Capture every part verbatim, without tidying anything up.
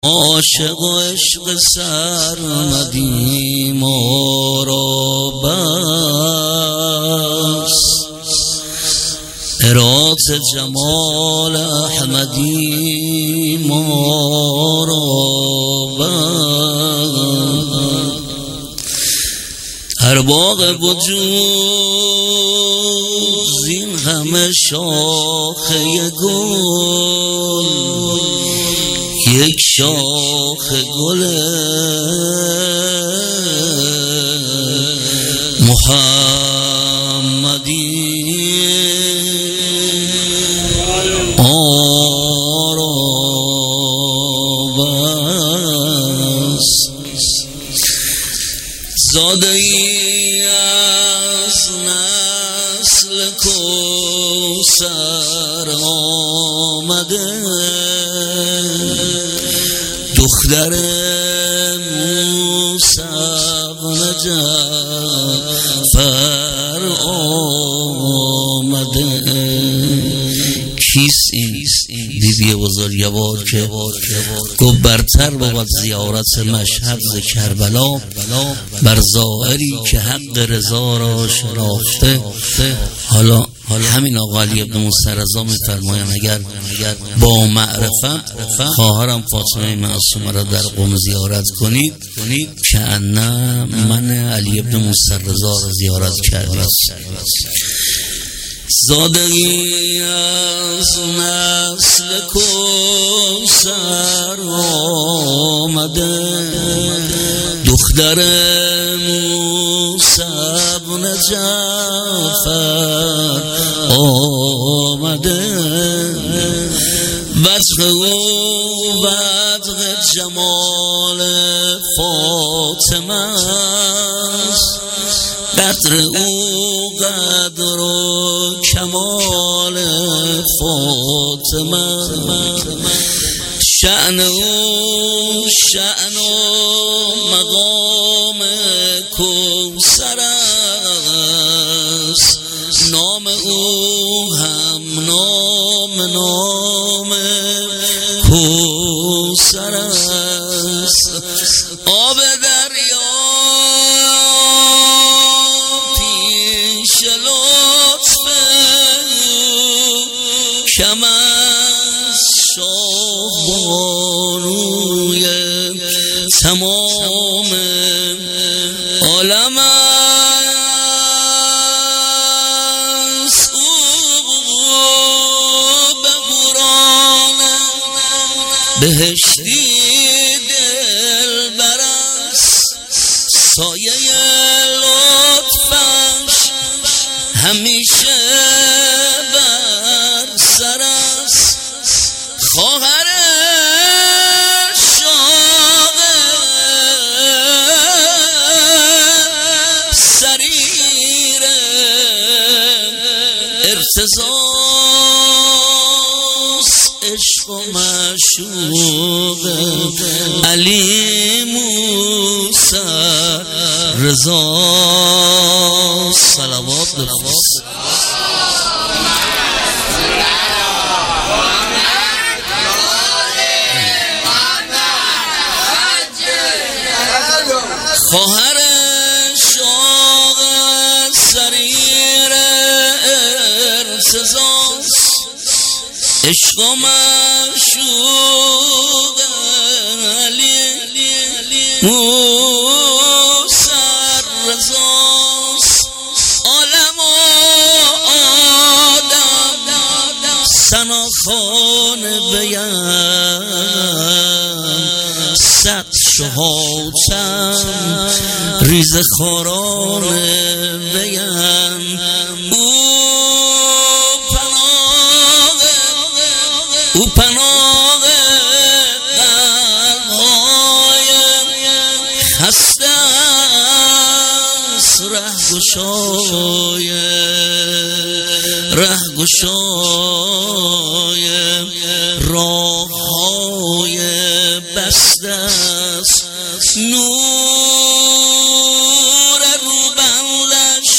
عاشق و عشق سرمدی ما را بس، ارات جمال احمدی ما را بس. هر باغ وجود زین همه شاخه گل، یک شاخ گل محمدی آرا بس. زاده ای از نسل کوثر آمده، دختر موسی بن جعفر آمده. کیست این بیبی بزرگوار که گفت برتر بود زیارت مشهد ز کربلا بر زائری که حق رضا را شناخته. حالا همین آقا علی ابن موسی رضا می‌فرمایند اگر با معرفت خواهرم فاطمه معصومه را در قم زیارت کنید که انا من علی ابن موسی رضا را زیارت کردید. زادگی از نسل کوثر آمده، دختر موسی بن جعفر آمده. وجه او وجه جمال فاطمه است، قدر او قدر و کمال فاطمه، شأن او شأن و مقام کوثر است، نام او هم نام نام کوثر است. آب دریا کم از شاهبانوی تمام عالم است، او به قرآن بهشتی دلبر است، سایه لطفش همیشه خواهر شاق سریر ارتضاس، عشق و معشوق علی موسی رضا. صلوات بفرست. خواهر شاق سریر ارتضاس، عشق و معشوق علی موسی رضاست. عالم و آدم ثناخوان بیان، صد شهادتم ریز خوران بیان. او پناه او پناه قلب‌های خسته است، رهگشای رهگشای راه‌های بسته است. نور روبندش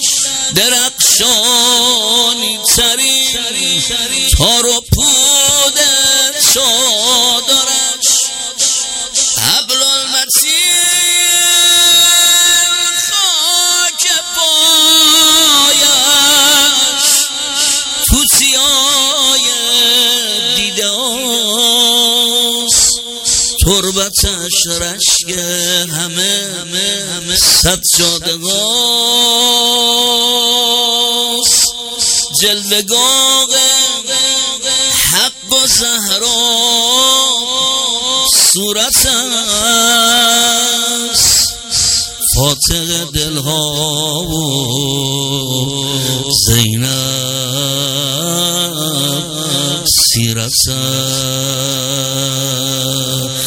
درخشانی ترین تار و پود چادرش خاک پایش تو سیای دیده است، تربتش رشک همه سجادگاست، جلوگاه حق و زهرا صورت است، فاتح دلها و زینب سیرت است.